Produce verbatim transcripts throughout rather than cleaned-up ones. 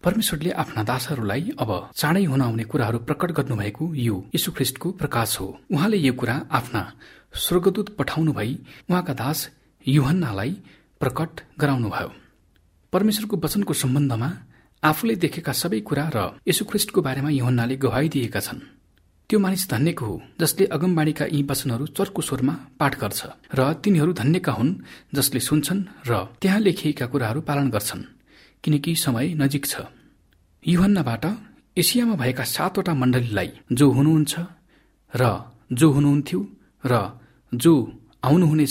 परमेश्वरले आफ्ना दासहरूलाई अब चाँडै हुन आउने कुराहरू प्रकट गर्नुभएको यो यीशु ख्रीष्टको प्रकाश हो। उहाँले यो कुरा आफ्ना स्वर्गदूत पठाउनु भई उहाँका दास यूहन्नालाई प्रकट गराउनुभयो। परमेश्वरको वचनको सम्बन्धमा आफूले देखेका सबै कुरा र यीशु ख्रीष्टको बारेमा यूहन्नाले गवाही दिएका छन्। त्यो मानिस धन्यको हो जसले अगमबाणीका यी वचनहरू चर्को स्वरमा पाठ गर्छ, र तिनीहरू धन्यका हुन् जसले सुन्छन् र त्यहाँ लेखिएका कुराहरू पालन गर्छन्, किनकि समय नजिक छ। यूहन्नाबाट एसियामा भएका सातवटा मण्डलीलाई जो हुनुहुन्छ र जो हुनुहुन्थ्यो र जो आउनुहुनेछ,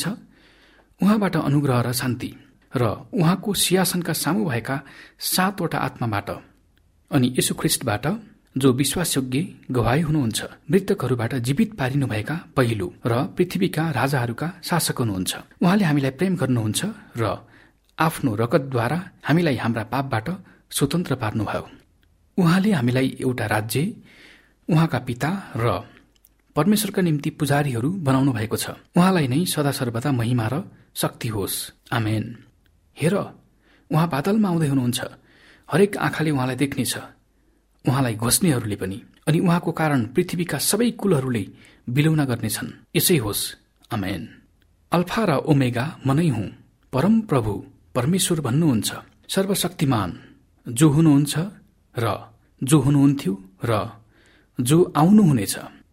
उहाँबाट अनुग्रह र शान्ति, र उहाँको सिंहासनका सामु भएका सातवटा आत्माबाट अनि यीशु ख्रीष्टबाट जो विश्वासयोग्य गवाही हुनुहुन्छ, मृतकहरूबाट जीवित पारिनुभएका पहिलो र पृथ्वीका राजाहरूका शासक हुनुहुन्छ। उहाँले हामीलाई प्रेम गर्नुहुन्छ र आफ्नो रगतद्वारा हामीलाई हाम्रा पापबाट स्वतन्त्र पार्नुभयो। उहाँले हामीलाई एउटा राज्य, उहाँका पिता र परमेश्वरका निम्ति पुजारीहरू बनाउनु भएको छ। उहाँलाई नै सदा सर्वदा महिमा र शक्ति होस्। आमेन। हेर, उहाँ बादलमा आउँदै हुनुहुन्छ, हरेक आँखाले उहाँलाई देख्नेछ, उहाँलाई घोस्नेहरूले पनि, अनि उहाँको कारण पृथ्वीका सबै कुलहरूले बिलौना गर्नेछन्। यसै होस्। आमेन। अल्फा र ओमेगा म नै हुँ, परम प्रभु परमेश्वर भन्नुहुन्छ, सर्वशक्तिमान जो हुनुहुन्छ र जो हुनुहुन्थ्यो र जो आउनुहुनेछ।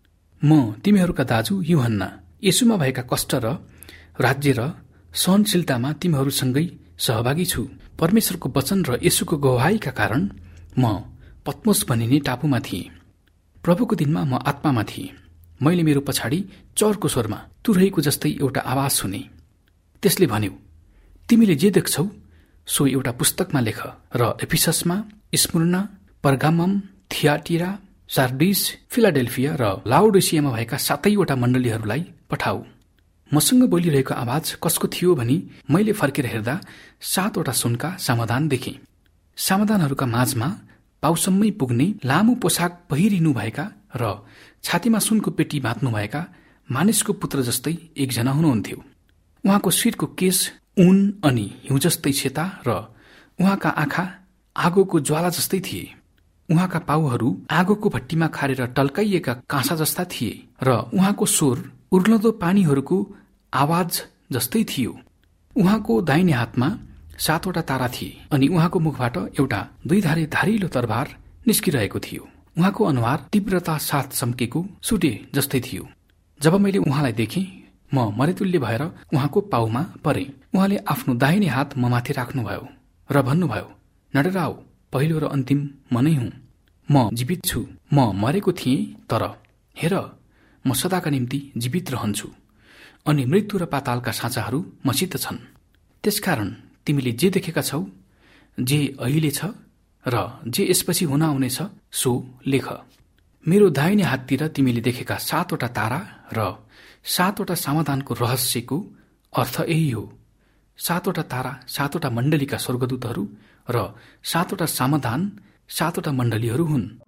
म तिमीहरूका दाजु यूहन्ना, येशूमा भएका कष्ट र राज्य र सहनशीलतामा तिमीहरूसँगै सहभागी छु। परमेश्वरको वचन र येशूको गवाहीका कारण म पत्मोस भनिने टापुमा थिएँ। प्रभुको दिनमा म आत्मामा थिएँ। मैले मेरो पछाडि चर्को स्वरमा तुरैको जस्तै एउटा आवाज सुने। त्यसले भन्यो, तिमीले जे देख्छौ सो एउटा पुस्तकमा लेख र एफिससमा, स्मुर्ना, पर्गामम, थियाटिरा, सार्डिस, फिलाडेल्फिया र लाउडिसियामा भएका सातैवटा मण्डलीहरूलाई पठाऊ। मसँग बोलिरहेको आवाज कसको थियो भनी मैले फर्केर हेर्दा सातवटा सुनका समाधान देखेँ। समाधानहरूका माझमा पाउसम्मै पुग्ने लामो पोसाक पहिरिनुभएका र छातीमा सुनको पेटी बाँध्नुभएका मानिसको पुत्र जस्तै एकजना हुनुहुन्थ्यो। उहाँको शिरको केश ऊन अनि हिउँ जस्तै सेता र उहाँका आँखा आगोको ज्वाला जस्तै थिए। उहाँका पाउहरू आगोको भट्टीमा खारेर टल्काइएका काँसा जस्ता थिए र उहाँको स्वर उर्लदो पानीहरूको आवाज जस्तै थियो। उहाँको दाहिने हातमा सातवटा तारा थिए अनि उहाँको मुखबाट एउटा दुईधारे धारिलो तरबार निस्किरहेको थियो। उहाँको अनुहार तीव्रता साथ चम्केको सुटे जस्तै थियो। जब मैले उहाँलाई देखेँ, म मरेतुल्य भएर उहाँको पाउमा परे। उहाँले आफ्नो दाहिने हात म माथि राख्नुभयो र भन्नुभयो, नडराऊ, पहिलो र अन्तिम म नै हुँ। म जीवित छु। म मरेको थिएँ, तर हेर, म सदाका निम्ति जीवित रहन्छु अनि मृत्यु र पातालका साँचाहरू मसित छन्। त्यसकारण तिमीले जे देखेका छौ, जे अहिले छ र जे यसपछि हुन आउनेछ, सो लेख। मेरो दाहिने हाततिर तिमीले देखेका सातवटा तारा र सातवटा समाधानको रहस्यको अर्थ यही हो। सातवटा तारा सातवटा मण्डलीका स्वर्गदूतहरू र सातवटा समाधान सातवटा मण्डलीहरू हुन्।